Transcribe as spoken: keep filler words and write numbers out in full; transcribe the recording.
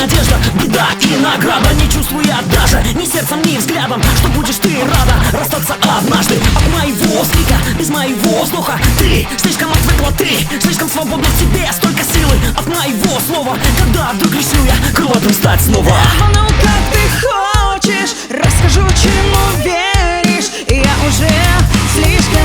надежда, беда и награда. Не чувствуя даже ни сердцем, ни взглядом, что будешь ты рада расстаться однажды от моего крика, без моего вздоха. Ты слишком отвыкла, ты слишком свободна в тебе, столько силы от моего слова. Когда вдруг решил я крылатым стать снова. Ну как ты хочешь, расскажу, чему веришь. Я уже слишком